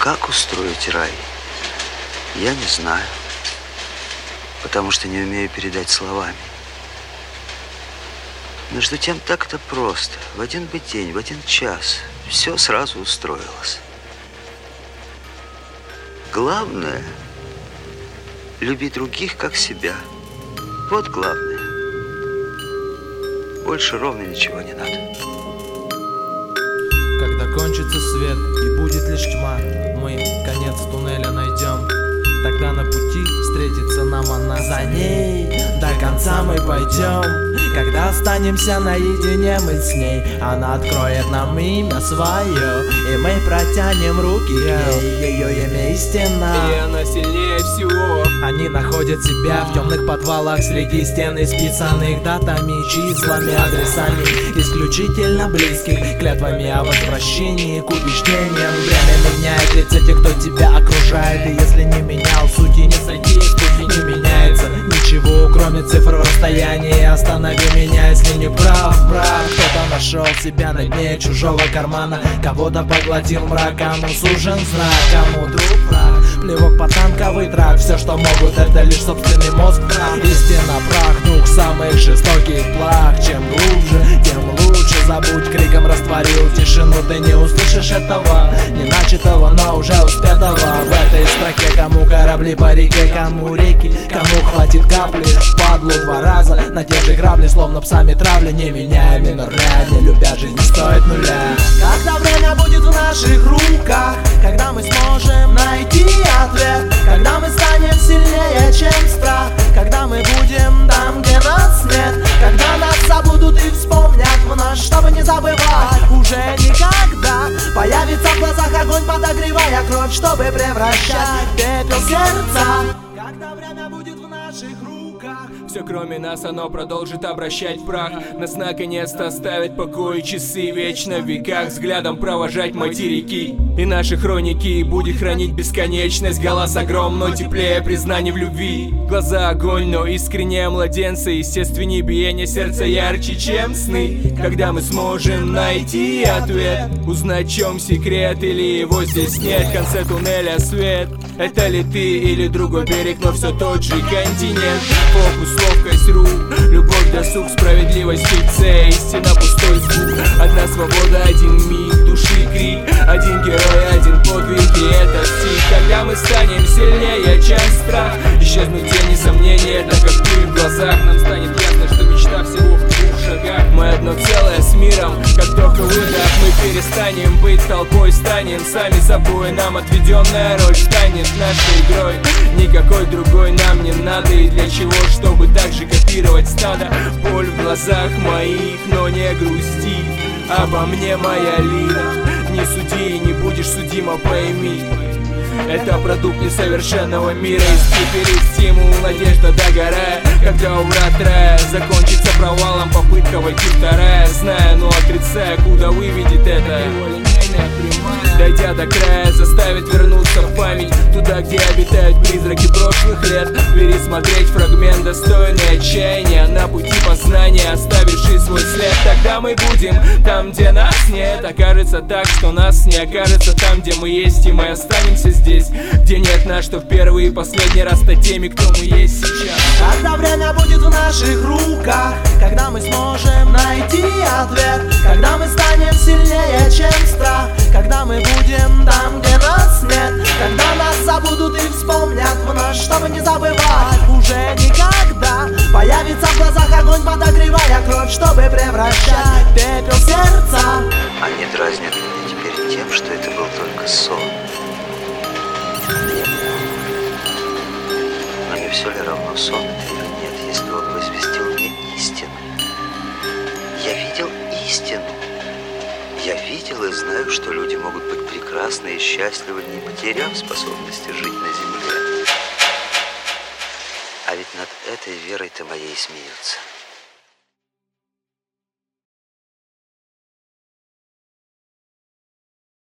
Как устроить рай, я не знаю, потому что не умею передать словами. Между тем так-то просто. В один бы день, в один час все сразу устроилось. Главное — любить других, как себя. Вот главное. Больше ровно ничего не надо. Когда кончится свет и будет лишь тьма, мы конец туннеля найдем. Тогда на пути встретится нам она. За ней до конца мы пойдем. Когда останемся наедине мы с ней, она откроет нам имя свое, и мы протянем руки к ней. Ее имя истина, и она сильнее всего. Они находят себя в темных подвалах среди стен, исписанных датами, числами, адресами исключительно близких, клятвами о возвращении к убеждениям. Время меняет лица тех, кто тебя окружает, и если не менял сути, не сойти из пути. Не меняется ничего, кроме цифр в расстоянии. Останови меня, если не прав. Кто-то нашел себя на дне чужого кармана, кого-то поглотил мрак, кому сужен знак, кому друг враг. Плевок по танковый трак, все, что могут, это лишь собственный мозг прав. Истина прах, дух самых жестоких плаг. Чем глубже, тем лучше. Забудь, криком растворил тишину, ты не услышишь этого, не начатого, но уже успетого. В этой строке кому корабли по реке, кому реки, кому хватит капли в падлу 2 раза на те же грабли, словно псами травли. Не меняя минор ля, не любя, жизнь не стоит нуля. Когда время будет в наших руках, когда мы сможем найти ответ, когда мы станем сильнее, чем страх, когда мы будем там, где нас нет, когда нас забудут и вспомнят вновь, чтобы не забывать уже никогда. Появится в глазах огонь, подогревая кровь, чтобы превращать в пепел сердца. Когда время будет в наших руках, все кроме нас оно продолжит обращать в прах. Нас наконец-то оставят в покое часы, вечно в веках взглядом провожать материки. И наши хроники будет хранить бесконечность. Голос огром, но теплее признание в любви. Глаза огонь, но искреннее младенца. Естественнее биение сердца ярче, чем сны. Когда мы сможем найти ответ, узнать, в чем секрет, или его здесь нет. В конце туннеля свет. Это ли ты или другой берег, но все тот же континент. Фокус, ловкость рук, любовь, досуг, справедливость в лице, истина, пустой звук. Одна свобода, один миг, души крик, один герой, один подвиг, и это стих. Когда мы станем сильнее, чем страх, исчезнут тени сомнений, это как пыль в глазах. Нам станет ясно, что мечта всего в 2 шагах. Мы одно целое с миром, как вдох-выдох. Мы перестанем быть толпой, станем сами собой. Нам отведенная роль станет нашей игрой. Никакой другой нам не надо. И для чего, чтобы так же копировать стадо? Боль в глазах моих, но не грусти обо мне, моя лира. Не суди и не будешь судима, пойми. Это продукт несовершенного мира. Перед стимул, надежда догорая. Когда врат рая закончится провалом, попытка войти вторая. Зная, но отрицая, куда выведет это. Дойдя до края, заставит вернуться в память, туда, где обитают призраки прошлых лет. Пересмотреть фрагмент, достойный отчаяния, на пути познания, оставивший свой след. Тогда мы будем там, где нас нет. Окажется так, что нас не окажется там, где мы есть. И мы останемся здесь, где нет нас, что в первый и последний раз стать теми, кто мы есть сейчас. Когда время будет в наших руках, когда мы сможем найти ответ, когда мы станем сильнее, чем страх, когда мы будем там, где нас нет, когда нас забудут и вспомнят вновь, чтобы не забывать уже никогда. Появится в глазах огонь, подогревая кровь, чтобы превращать в пепел сердца. Они дразнят меня теперь тем, что это был только сон. Но не все ли равно, сон это или нет, если он возвестил мне истину? Я видел истину. Я видел и знаю, что люди могут быть прекрасны и счастливы, не потеряв способности жить на земле. А ведь над этой верой-то моей смеются.